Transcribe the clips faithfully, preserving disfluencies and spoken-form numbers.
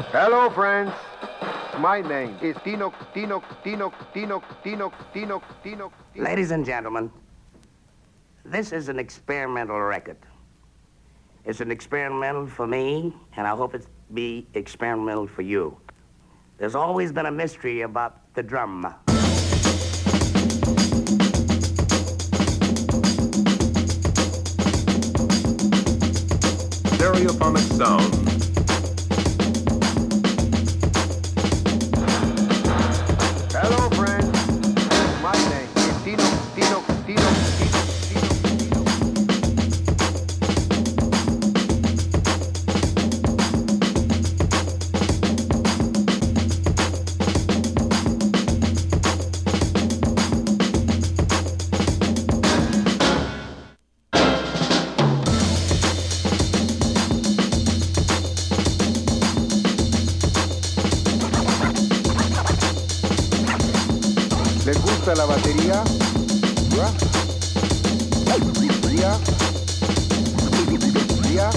Hello, friends. My name is Tino, Tino, Tino, Tino, Tino, Tino, Tino. Ladies and gentlemen, this is an experimental record. It's an experimental for me, and I hope it be experimental for you. There's always been a mystery about the drum. Stereophonic sound. Hello, friends. My name is Tino, Tino, Tino, Tino, Tino, ¿Les gusta la batería? ¿Ya? ¿Ya? ¿Ya?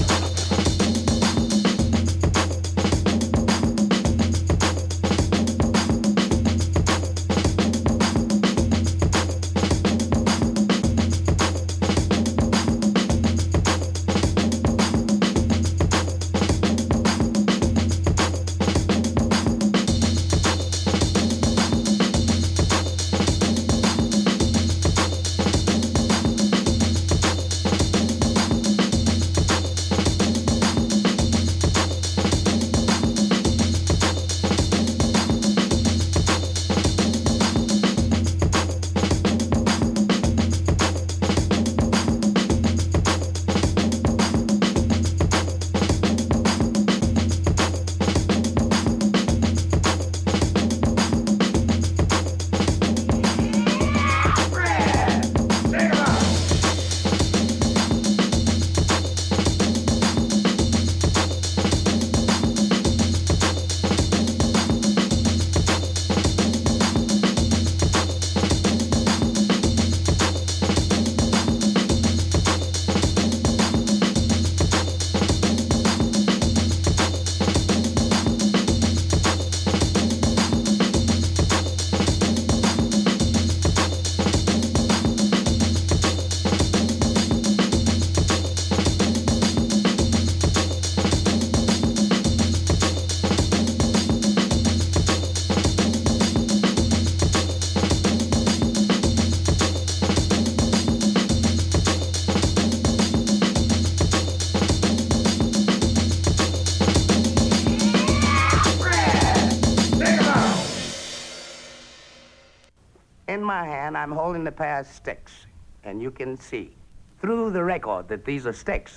In my hand, I'm holding a pair of sticks, and you can see through the record that these are sticks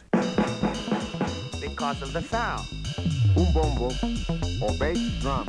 because of the sound. Un bombo o bass drum.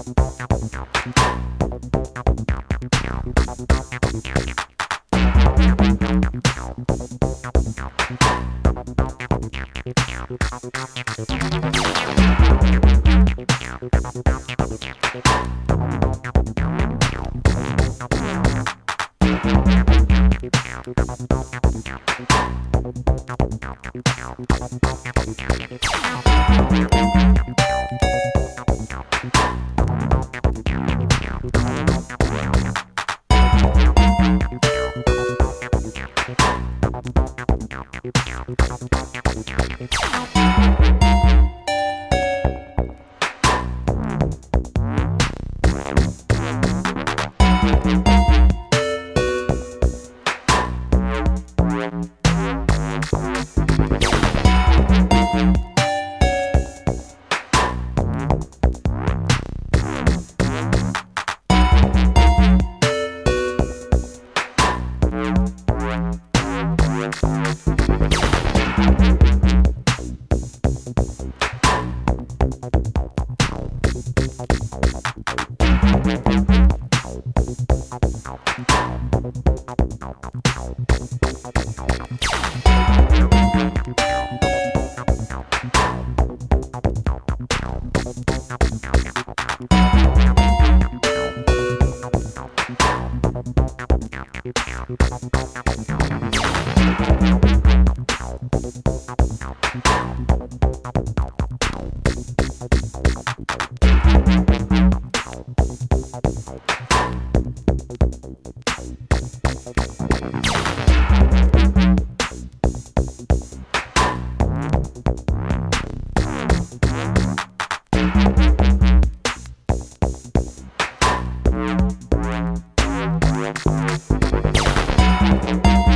Thank you.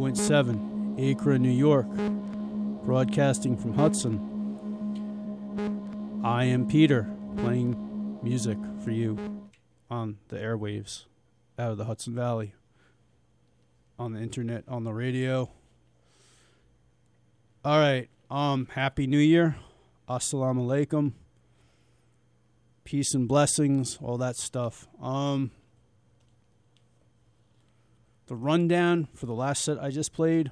point seven, Acre, New York, broadcasting from Hudson. I am Peter, playing music for you on the airwaves out of the Hudson Valley, on the internet, on the radio. All right, um, Happy New Year, Assalamu alaikum, peace and blessings, all that stuff. Um, the rundown for the last set I just played.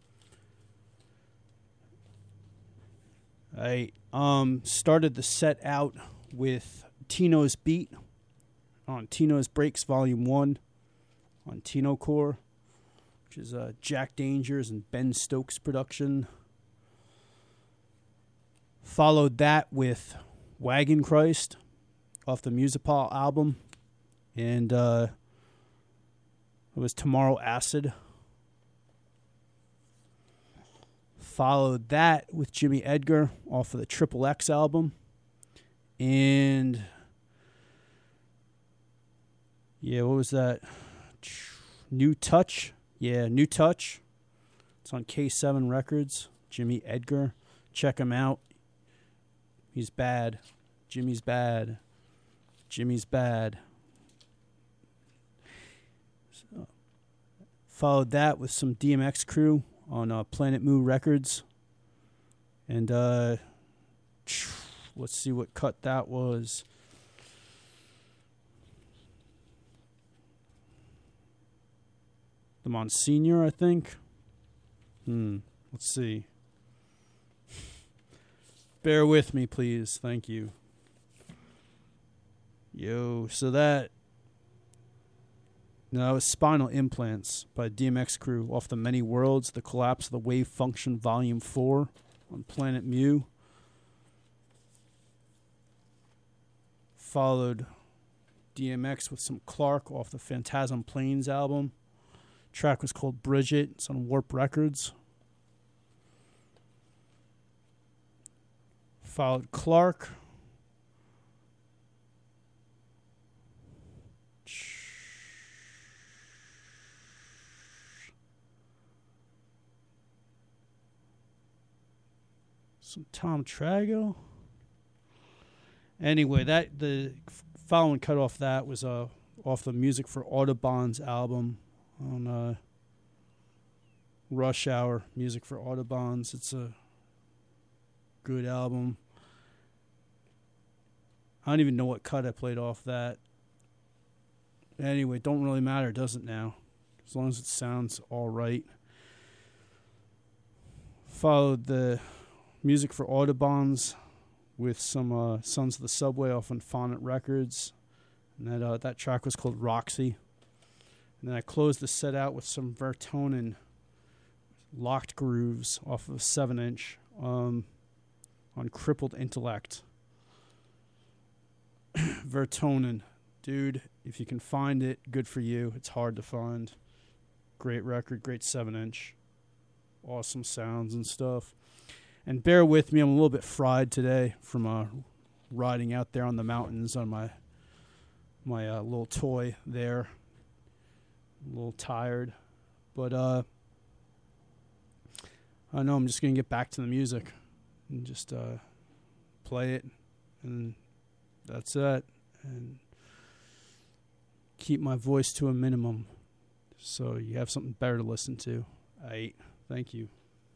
I um started the set out with Tino's Beat on Tino's Breaks Volume one on Tino Core, which is uh, Jack Dangers and Ben Stokes production. Followed that with Wagon Christ off the Musipal album, and uh, it was Tomorrow Acid. Followed that with Jimmy Edgar off of the Triple X album, and yeah, what was that? New Touch, yeah, New Touch. It's on K seven Records. Jimmy Edgar, check him out. He's bad. Jimmy's bad. Jimmy's bad. So, followed that with some D M X Crew on uh, Planet Moo Records. And uh, let's see what cut that was. The Monsignor, I think. Hmm. Let's see. Bear with me, please. Thank you. Yo, so that... No, it was Spinal Implants by D M X Crew off the Many Worlds, The Collapse of the Wave Function Volume four on Planet Mu. Followed D M X with some Clark off the Phantasm Plains album. Track was called Bridget. It's on Warp Records. Followed Clark. Some Tom Trago. Anyway, that the following cut off that was uh off the Music for Autobahn's album on uh, Rush Hour. Music for Autobahns. It's a good album. I don't even know what cut I played off that. Anyway, it don't really matter, does it now? As long as it sounds all right. Followed the Music for Autobahns with some uh, Sons of the Subway off on Fonnet Records. And that, uh, that track was called Roxy. And then I closed the set out with some Vertonen Locked Grooves off of a seven inch um, on Crippled Intellect. Vertonen. Dude, if you can find it, good for you. It's hard to find. Great record, great seven inch. Awesome sounds and stuff. And bear with me, I'm a little bit fried today from uh, riding out there on the mountains on my my uh, little toy there. A little tired. But uh, I know I'm just going to get back to the music and just uh, play it. And that's it. And keep my voice to a minimum so you have something better to listen to. Aight. Thank you.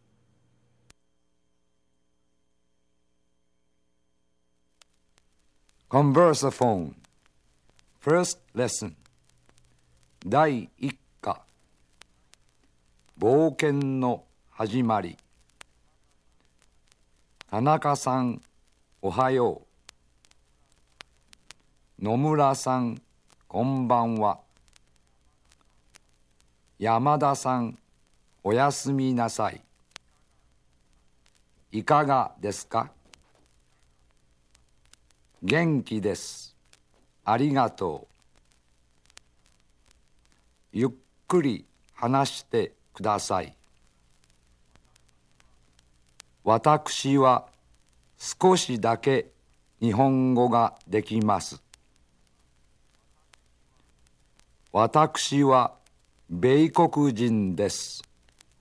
Conversaphone. First lesson. 第一課。冒険の始まり。田中さん、おはよう。野村さん、こんばんは。山田さん、おやすみなさい。いかがですか？元気です。ありがとう。ゆっくり話してください。私は少しだけ日本語ができます。私は米国人です。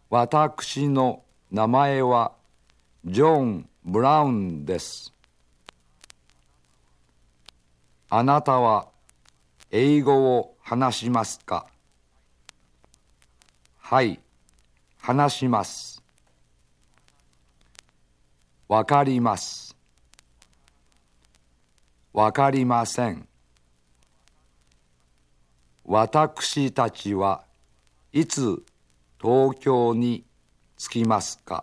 私の名前はジョン・ブラウンです。あなたは英語を話しますか？はい、話します。わかります。わかりません。私たちはいつ東京に着きますか？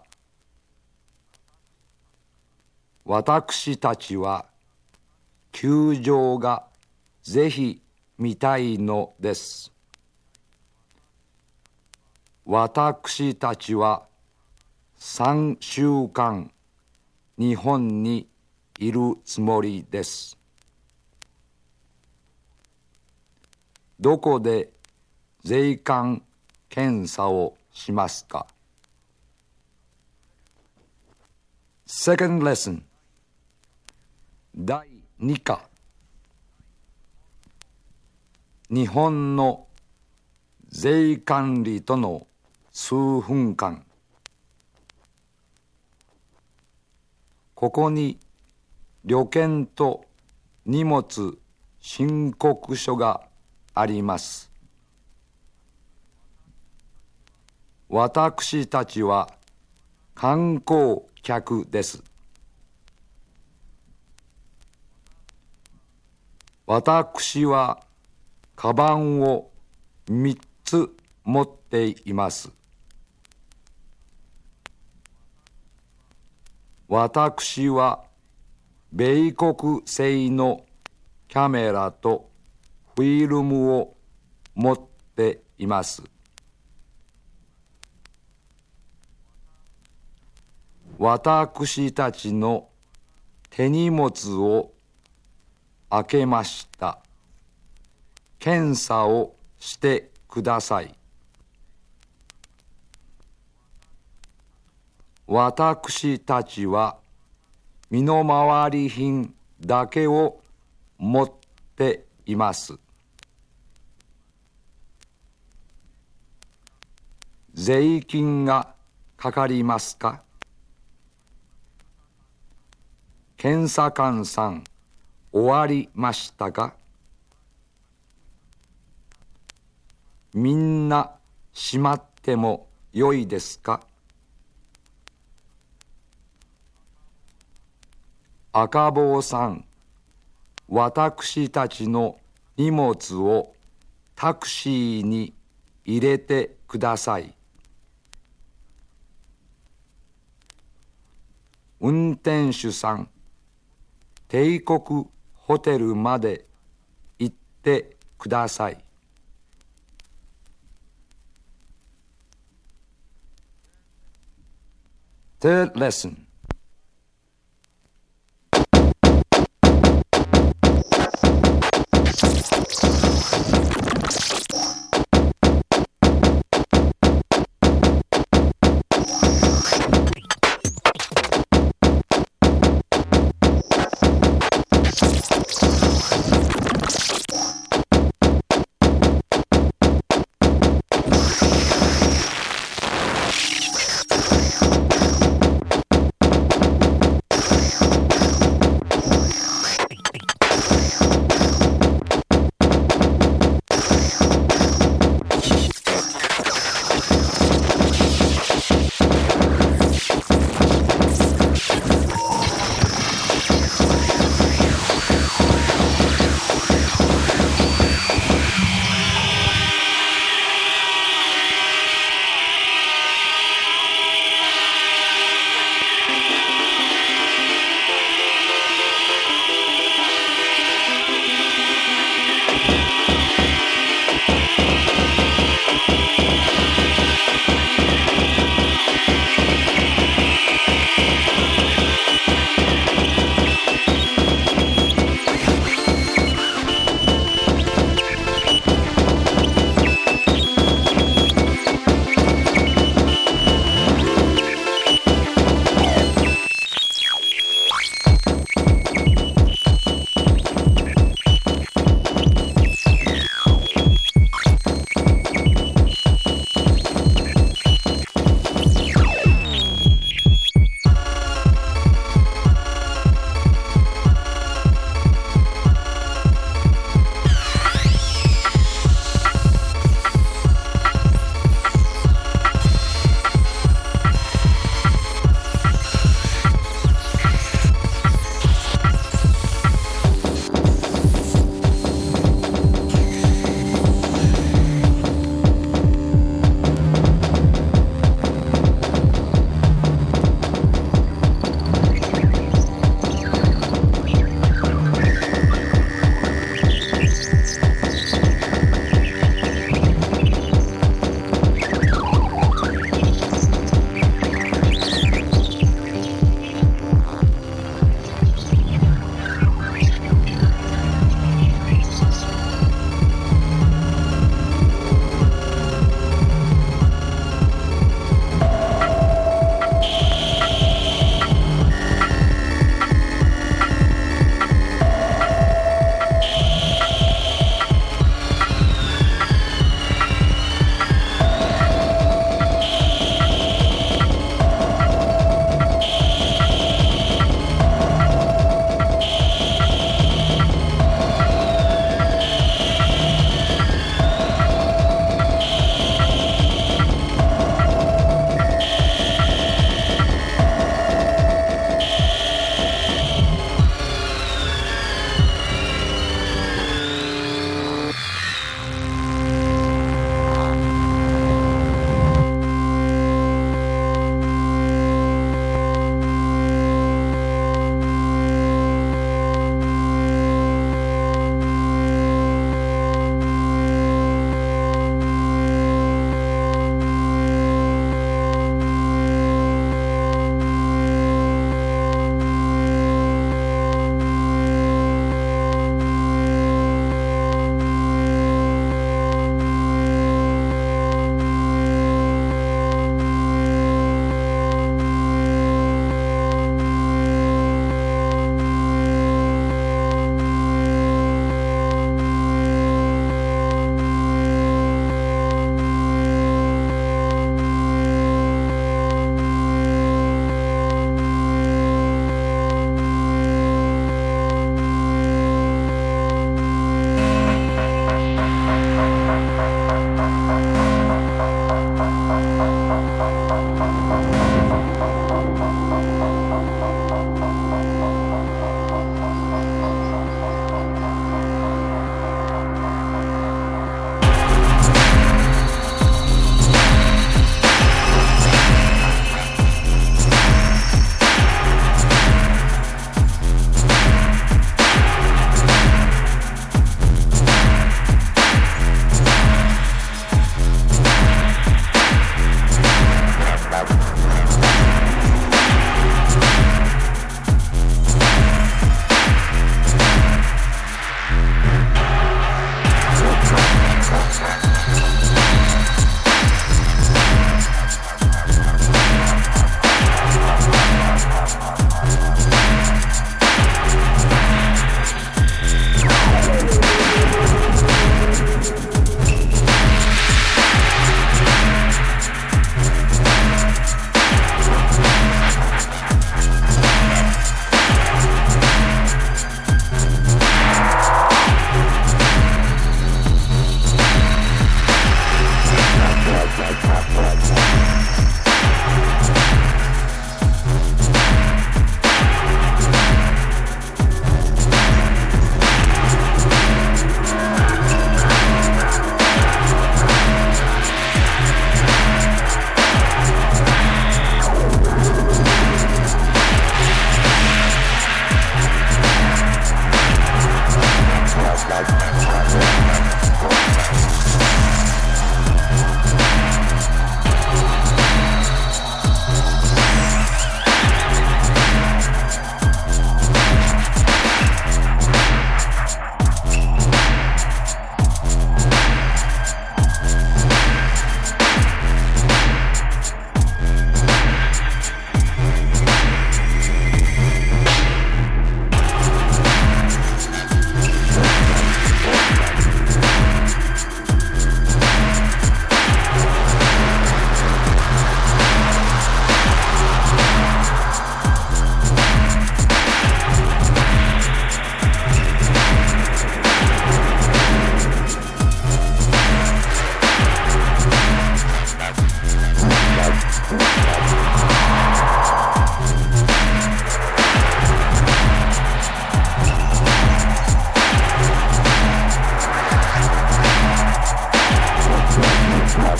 私たちは球場がぜひ見たいのです。私たちはさんしゅうかん日本にいるつもりです。どこで税関検査をしますか？ Second lesson だいに課日本の税管理との数分間。ここに旅券と荷物申告書があります。私たちは観光客です。私はカバンをみっつ持っています。私は米国製のキャメラとフィルムを持っています。私たちの手荷物を開けました。検査をしてください。私たちは身の回り品だけを持っています。税金がかかりますか？検査官さん、終わりましたか？みんな閉まってもよいですか？赤坊さん、私たちの荷物をタクシーに入れてください。運転手さん、帝国ホテルまで行ってください。Third lesson.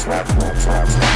Thank you.